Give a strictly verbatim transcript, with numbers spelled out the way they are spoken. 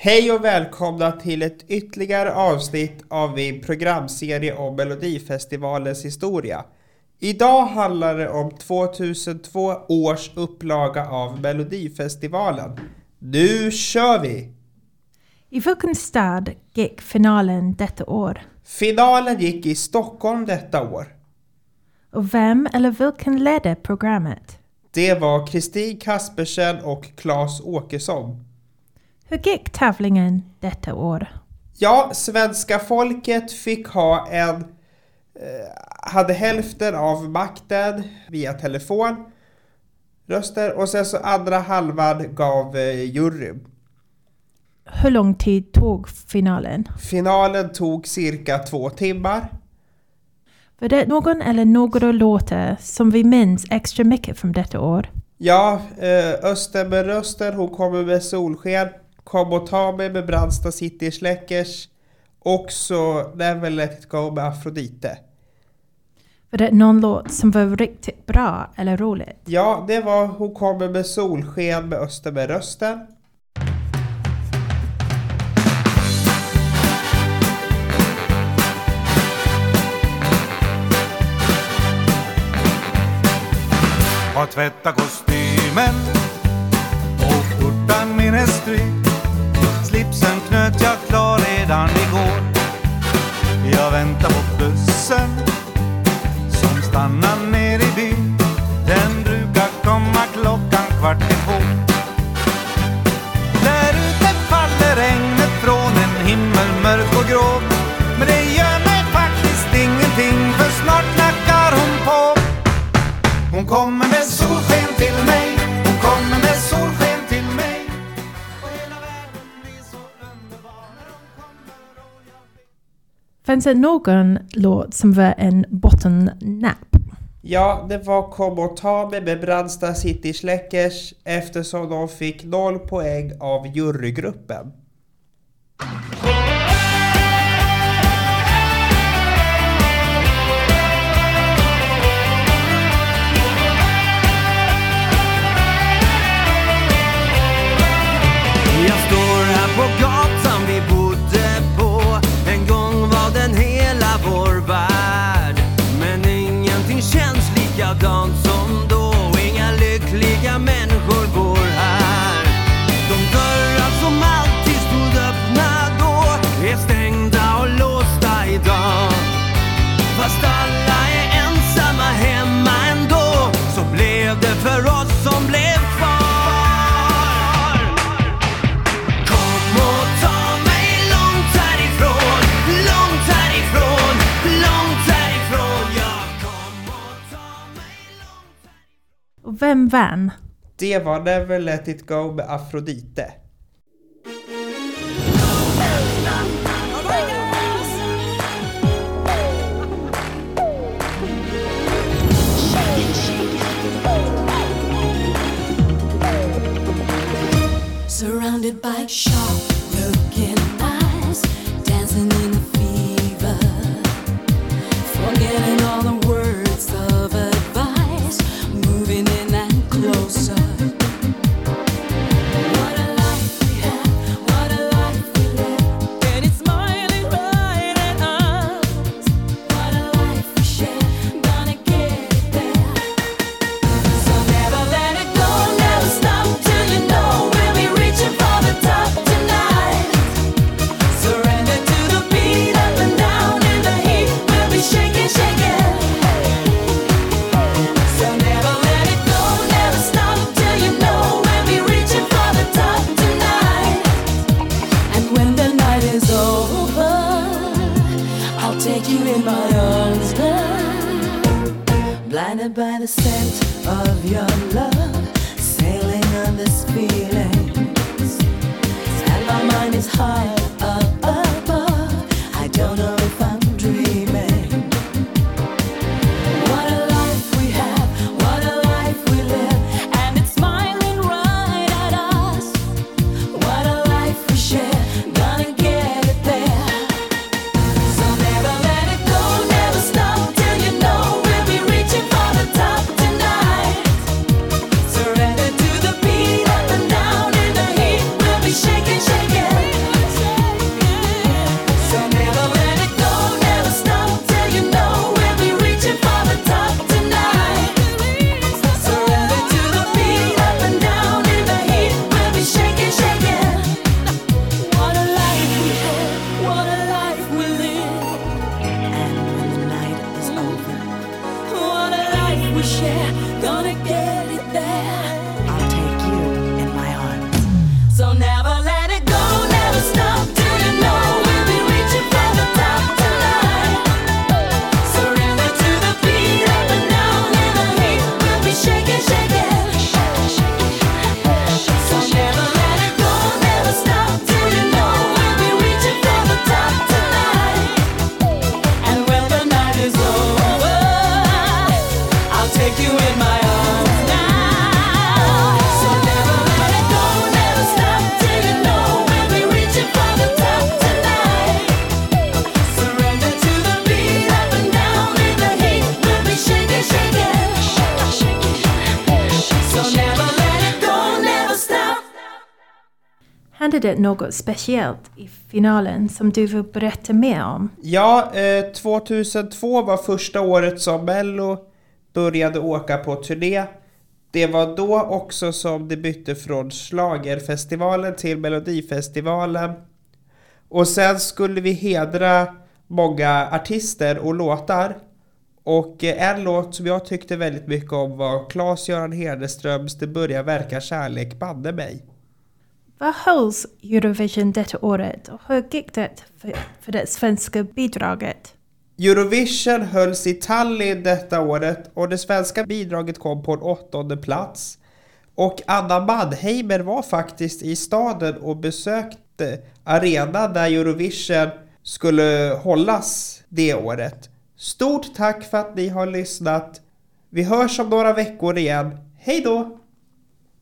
Hej och välkomna till ett ytterligare avsnitt av min programserie om Melodifestivalens historia. Idag handlar det om tvåtusentvå års upplaga av Melodifestivalen. Nu kör vi! I vilken stad gick finalen detta år? Finalen gick i Stockholm detta år. Och vem eller vilken ledde programmet? Det var Kristin Kaspersen och Claes Åkesson. Hur gick tävlingen detta år? Ja, svenska folket fick ha en... Eh, hade hälften av makten via telefon, röster, och sen så andra halvan gav eh, juryn. Hur lång tid tog finalen? Finalen tog cirka två timmar. Var det någon eller några låtar som vi minns extra mycket från detta år? Ja, eh, Öster med röster, hon kommer med solsken. Kom och ta mig med Brandsta City Släckers. Och så Never Let It Go med Afrodite. Var det någon låt som var riktigt bra eller roligt? Ja, det var Hon kommer med solsken med Öster med rösten. Har tvättat kostymen och skjortan min är stryk. Slipsen knöt jag klar redan igår. Jag väntar på bussen som stannar ner i byn. Den brukar komma klockan kvart i två. Där ute faller regnet från en himmel mörk och grå. Men det gör mig faktiskt ingenting, för snart knackar hon på. Hon kommer med solsken till mig. Hon kommer med solsken till mig. Och hela världen blir så underbar när hon kommer och jag vet. Fanns det någon låt som var en bottennapp? Ja, det var Kom och ta mig med Brandsta City Släckers, eftersom de fick noll poäng av jurygruppen. Jag står här på gatan vi bodde på. En gång var den hela vår värld. Men ingenting känns likadant som då. Inga lyckliga människor går här. De dörrar som alltid stod öppna då är stängda och låsta idag. Fast alla är ensamma hemma ändå, så blev det för oss som blev kvar. Och vem vann? Det var Never Let It Go med Afrodite. Surrounded by sharp looking eyes, dancing in a fever, forgetting all the words of advice, moving in and closer. What a life we have, what a life we live, and it's smiling right at us. What a life we share, gonna get it there. So never let it go, never stop till you know we'll be reaching for the top tonight. Surrender to the beat, up and down in the heat, we'll be shaking, shaking. So never let it go, never stop till you know we'll be reaching for the top tonight. And when the night is over, I'll take you in my arms now. Blinded by the scent of your love, sailing on this feeling. And my mind is high up above, I don't know if I'm dreaming. What a life we have, what a life we live, and it's smiling right at us. What a life we share, gonna get it there. So never let it go, never stop till you know we'll be reaching for the top tonight. Surrender to the beat, up and down in the heat, we'll be shaking, shaking. Hände det något speciellt i finalen som du vill berätta mer om? Ja, eh, tjugohundratvå var första året som Mello började åka på turné. Det var då också som det bytte från Schlagerfestivalen till Melodifestivalen. Och sen skulle vi hedra många artister och låtar. Och en låt som jag tyckte väldigt mycket om var Claes-Göran Hederströms Det börjar verka kärlek banne mig. Vad hölls Eurovision detta året och hur gick det för, för det svenska bidraget? Eurovision hölls i Tallinn detta året och det svenska bidraget kom på en åttonde plats. Och Anna Mannheimer var faktiskt i staden och besökte arenan där Eurovision skulle hållas det året. Stort tack för att ni har lyssnat. Vi hörs om några veckor igen. Hej då!